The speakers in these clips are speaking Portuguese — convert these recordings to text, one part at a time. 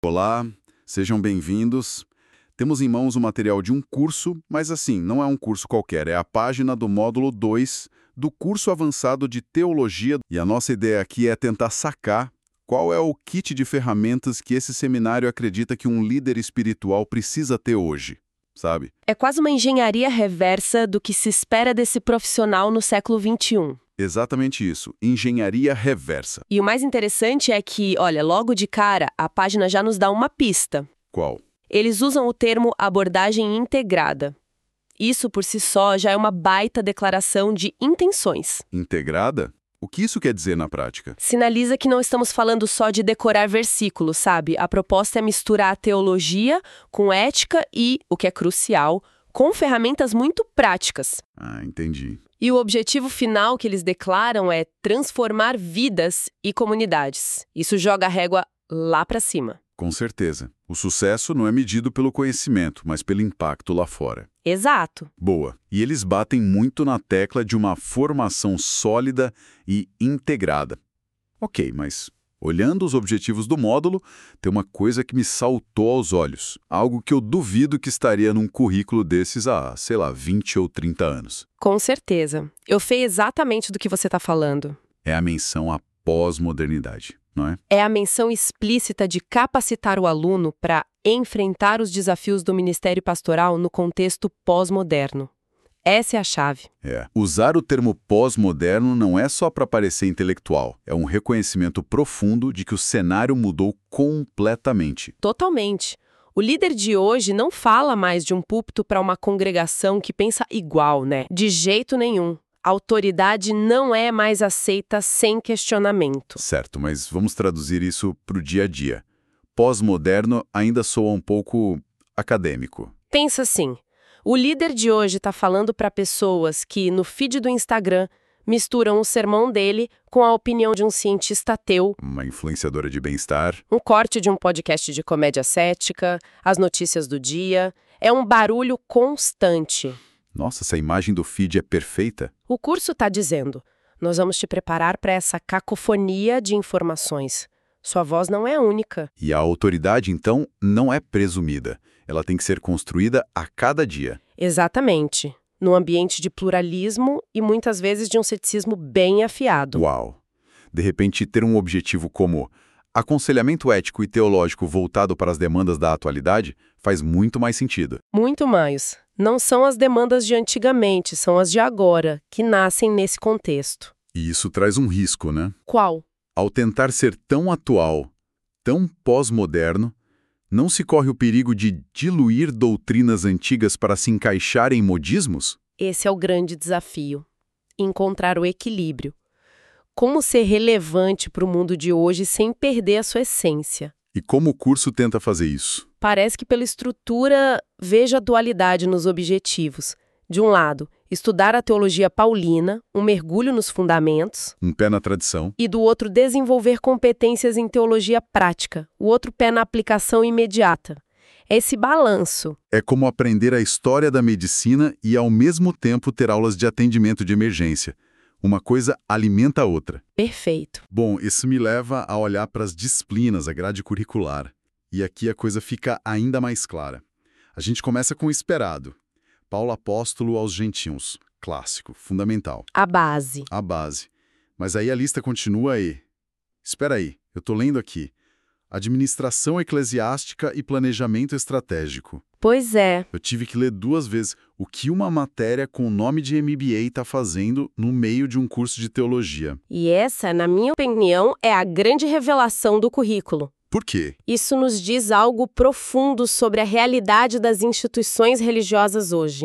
Olá, sejam bem-vindos. Temos em mãos o material de um curso, mas assim, não é um curso qualquer, é a página do módulo 2 do curso avançado de Teologia. E a nossa ideia aqui é tentar sacar qual é o kit de ferramentas que esse seminário acredita que um líder espiritual precisa ter hoje, sabe? É quase uma engenharia reversa do que se espera desse profissional no século XXI. Exatamente isso, engenharia reversa. E o mais interessante é que, olha, logo de cara, a página já nos dá uma pista. Qual? Eles usam o termo abordagem integrada. Isso por si só já é uma baita declaração de intenções. Integrada? O que isso quer dizer na prática? Sinaliza que não estamos falando só de decorar versículos, sabe? A proposta é misturar a teologia com ética e, o que é crucial, com ferramentas muito práticas. Ah, entendi. E o objetivo final que eles declaram é transformar vidas e comunidades. Isso joga a régua lá para cima. Com certeza. O sucesso não é medido pelo conhecimento, mas pelo impacto lá fora. Exato. Boa. E eles batem muito na tecla de uma formação sólida e integrada. Ok, mas olhando os objetivos do módulo, tem uma coisa que me saltou aos olhos. Algo que eu duvido que estaria num currículo desses há, 20 ou 30 anos. Com certeza. Eu sei exatamente do que você está falando. É a menção à pós-modernidade, não é? É a menção explícita de capacitar o aluno para enfrentar os desafios do ministério pastoral no contexto pós-moderno. Essa é a chave. Usar o termo pós-moderno não é só para parecer intelectual, é um reconhecimento profundo de que o cenário mudou completamente. Totalmente. O líder de hoje não fala mais de um púlpito para uma congregação que pensa igual, né? De jeito nenhum. A autoridade não é mais aceita sem questionamento. Certo, mas vamos traduzir isso para o dia a dia. Pós-moderno ainda soa um pouco acadêmico. Pensa assim. O líder de hoje está falando para pessoas que, no feed do Instagram, misturam o sermão dele com a opinião de um cientista ateu, Uma influenciadora de bem-estar. um corte de um podcast de comédia cética, as notícias do dia. É um barulho constante. Nossa, essa imagem do feed é perfeita. O curso está dizendo, nós vamos te preparar para essa cacofonia de informações. Sua voz não é única. E a autoridade, então, não é presumida. Ela tem que ser construída a cada dia. Exatamente. Num ambiente de pluralismo e muitas vezes de um ceticismo bem afiado. Uau! De repente, ter um objetivo como aconselhamento ético e teológico voltado para as demandas da atualidade faz muito mais sentido. Muito mais. Não são as demandas de antigamente, são as de agora, que nascem nesse contexto. E isso traz um risco, né? Qual? Ao tentar ser tão atual, tão pós-moderno, não se corre o perigo de diluir doutrinas antigas para se encaixar em modismos? Esse é o grande desafio. Encontrar o equilíbrio. Como ser relevante para o mundo de hoje sem perder a sua essência? E como o curso tenta fazer isso? Parece que pela estrutura veja a dualidade nos objetivos. De um lado, estudar a teologia paulina, um mergulho nos fundamentos. Um pé na tradição. E do outro, desenvolver competências em teologia prática, o outro pé na aplicação imediata. É esse balanço. É como aprender a história da medicina e, ao mesmo tempo, ter aulas de atendimento de emergência. Uma coisa alimenta a outra. Perfeito. Bom, isso me leva a olhar para as disciplinas, a grade curricular. E aqui a coisa fica ainda mais clara. A gente começa com o esperado. Paulo apóstolo aos gentios. Clássico, fundamental. A base. A base. Mas aí a lista continua aí. Espera aí, eu estou lendo aqui. Administração eclesiástica e planejamento estratégico. Pois é. Eu tive que ler 2 vezes o que uma matéria com o nome de MBA está fazendo no meio de um curso de teologia. E essa, na minha opinião, é a grande revelação do currículo. Por quê? Isso nos diz algo profundo sobre a realidade das instituições religiosas hoje.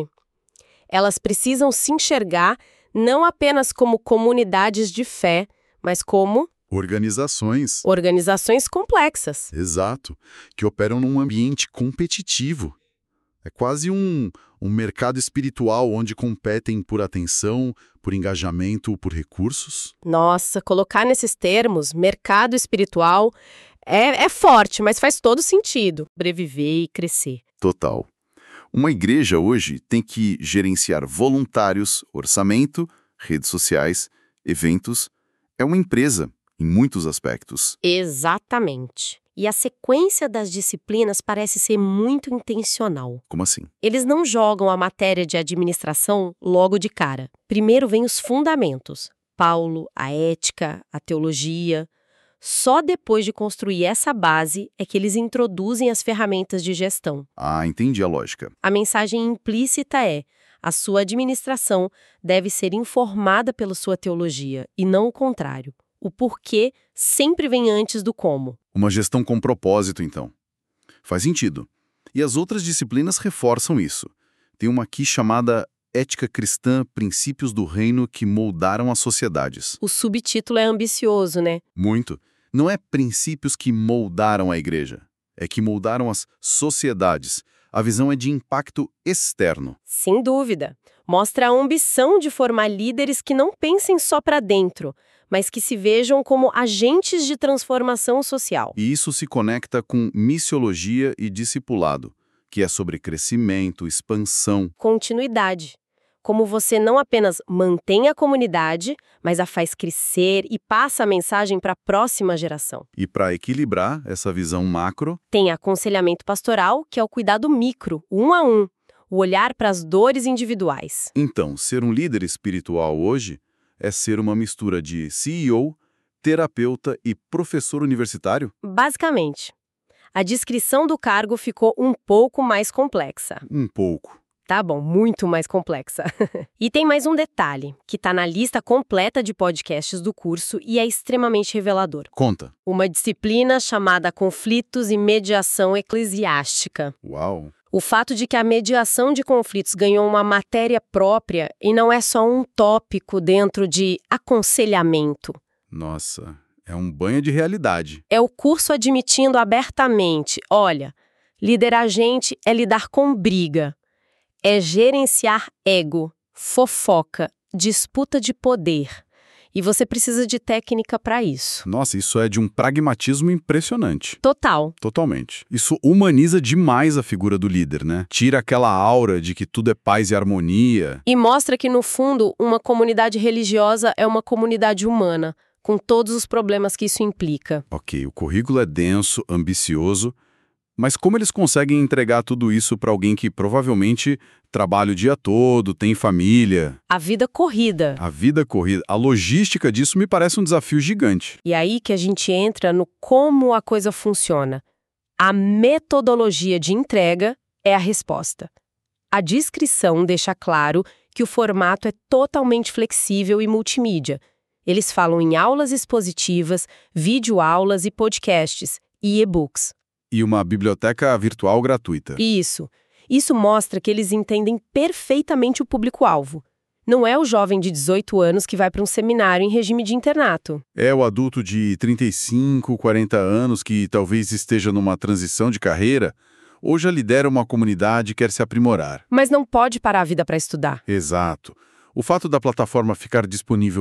Elas precisam se enxergar não apenas como comunidades de fé, mas como Organizações. organizações complexas. Exato. Que operam num ambiente competitivo. É quase um mercado espiritual onde competem por atenção, por engajamento, por recursos. Nossa, colocar nesses termos, mercado espiritual, é forte, mas faz todo sentido. Sobreviver e crescer. Total. Uma igreja hoje tem que gerenciar voluntários, orçamento, redes sociais, eventos. É uma empresa, em muitos aspectos. Exatamente. E a sequência das disciplinas parece ser muito intencional. Como assim? Eles não jogam a matéria de administração logo de cara. Primeiro vem os fundamentos. Paulo, a ética, a teologia. Só depois de construir essa base é que eles introduzem as ferramentas de gestão. Ah, entendi a lógica. A mensagem implícita é: a sua administração deve ser informada pela sua teologia, e não o contrário. O porquê sempre vem antes do como. Uma gestão com propósito, então. Faz sentido. E as outras disciplinas reforçam isso. Tem uma aqui chamada Ética Cristã, Princípios do Reino que Moldaram as Sociedades. O subtítulo é ambicioso, né? Muito. Não é princípios que moldaram a igreja, é que moldaram as sociedades. A visão é de impacto externo. Sem dúvida. Mostra a ambição de formar líderes que não pensem só para dentro, mas que se vejam como agentes de transformação social. E isso se conecta com missiologia e discipulado, que é sobre crescimento, expansão. Continuidade. Como você não apenas mantém a comunidade, mas a faz crescer e passa a mensagem para a próxima geração. E para equilibrar essa visão macro, Tem aconselhamento pastoral, que é o cuidado micro, um a um, o olhar para as dores individuais. então, ser um líder espiritual hoje é ser uma mistura de CEO, terapeuta e professor universitário? Basicamente, a descrição do cargo ficou um pouco mais complexa. Um pouco. Tá bom, muito mais complexa. E tem mais um detalhe, que está na lista completa de podcasts do curso e é extremamente revelador. Conta. Uma disciplina chamada Conflitos e Mediação Eclesiástica. Uau! O fato de que a mediação de conflitos ganhou uma matéria própria e não é só um tópico dentro de aconselhamento. Nossa, é um banho de realidade. É o curso admitindo abertamente, olha, liderar gente é lidar com briga. É gerenciar ego, fofoca, disputa de poder. E você precisa de técnica para isso. Nossa, isso é de um pragmatismo impressionante. Total. Totalmente. Isso humaniza demais a figura do líder, né? Tira aquela aura de que tudo é paz e harmonia. E mostra que, no fundo, uma comunidade religiosa é uma comunidade humana, com todos os problemas que isso implica. Ok, o currículo é denso, ambicioso, mas como eles conseguem entregar tudo isso para alguém que provavelmente trabalha o dia todo, tem família? A vida corrida. A vida corrida, a logística disso me parece um desafio gigante. E aí que a gente entra no como a coisa funciona. A metodologia de entrega é a resposta. A descrição deixa claro que o formato é totalmente flexível e multimídia. Eles falam em aulas expositivas, videoaulas e podcasts, e e-books. E uma biblioteca virtual gratuita. Isso mostra que eles entendem perfeitamente o público-alvo. Não é o jovem de 18 anos que vai para um seminário em regime de internato. É o adulto de 35, 40 anos que talvez esteja numa transição de carreira ou já lidera uma comunidade e quer se aprimorar. Mas não pode parar a vida para estudar. Exato. O fato da plataforma ficar disponível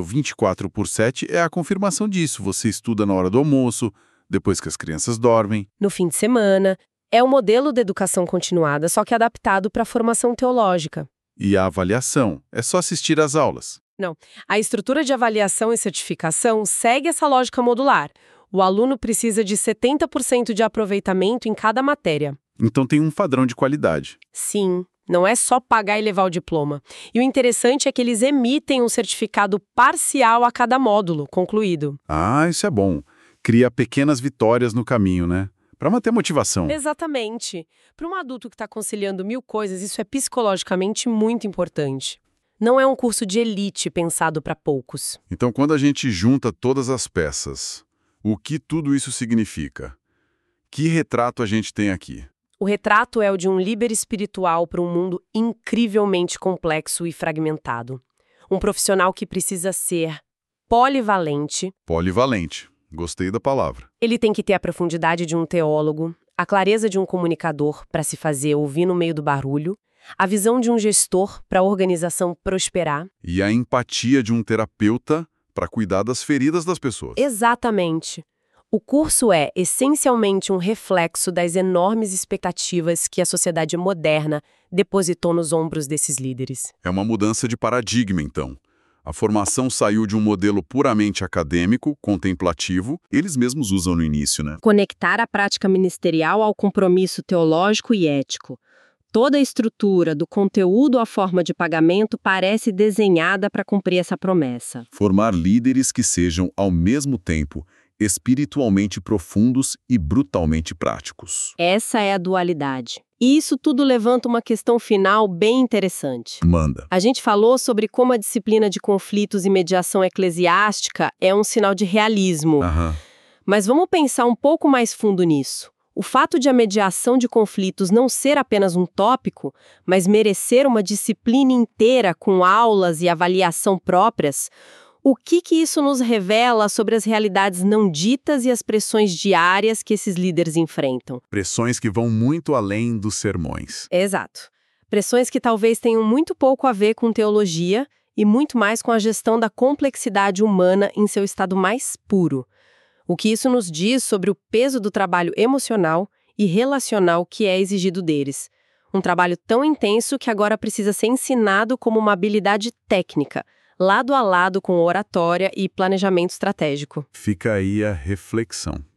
24/7 é a confirmação disso. Você estuda na hora do almoço, depois que as crianças dormem. No fim de semana, é o modelo de educação continuada, só que adaptado para a formação teológica. E a avaliação, é só assistir às aulas. A estrutura de avaliação e certificação segue essa lógica modular. O aluno precisa de 70% de aproveitamento em cada matéria. Então tem um padrão de qualidade. Sim, não é só pagar e levar o diploma. E o interessante é que eles emitem um certificado parcial a cada módulo concluído. Ah, isso é bom. Cria pequenas vitórias no caminho, né? Para manter a motivação. Exatamente. Para um adulto que está conciliando 1000 coisas, isso é psicologicamente muito importante. Não é um curso de elite pensado para poucos. Então, quando a gente junta todas as peças, o que tudo isso significa? Que retrato a gente tem aqui? O retrato é o de um líder espiritual para um mundo incrivelmente complexo e fragmentado. Um profissional que precisa ser polivalente. Polivalente. Gostei da palavra. Ele tem que ter a profundidade de um teólogo, a clareza de um comunicador para se fazer ouvir no meio do barulho, a visão de um gestor para a organização prosperar. E a empatia de um terapeuta para cuidar das feridas das pessoas. Exatamente. O curso é, essencialmente, um reflexo das enormes expectativas que a sociedade moderna depositou nos ombros desses líderes. É uma mudança de paradigma, então. A formação saiu de um modelo puramente acadêmico, contemplativo, eles mesmos usam no início, né? Conectar a prática ministerial ao compromisso teológico e ético. Toda a estrutura, do conteúdo à forma de pagamento, parece desenhada para cumprir essa promessa. Formar líderes que sejam, ao mesmo tempo, espiritualmente profundos e brutalmente práticos. Essa é a dualidade. E isso tudo levanta uma questão final bem interessante. Manda. A gente falou sobre como a disciplina de conflitos e mediação eclesiástica é um sinal de realismo. Aham. Mas vamos pensar um pouco mais fundo nisso. O fato de a mediação de conflitos não ser apenas um tópico, mas merecer uma disciplina inteira com aulas e avaliação próprias, o que isso nos revela sobre as realidades não ditas e as pressões diárias que esses líderes enfrentam? Pressões que vão muito além dos sermões. Exato. Pressões que talvez tenham muito pouco a ver com teologia e muito mais com a gestão da complexidade humana em seu estado mais puro. O que isso nos diz sobre o peso do trabalho emocional e relacional que é exigido deles. Um trabalho tão intenso que agora precisa ser ensinado como uma habilidade técnica, lado a lado com oratória e planejamento estratégico. Fica aí a reflexão.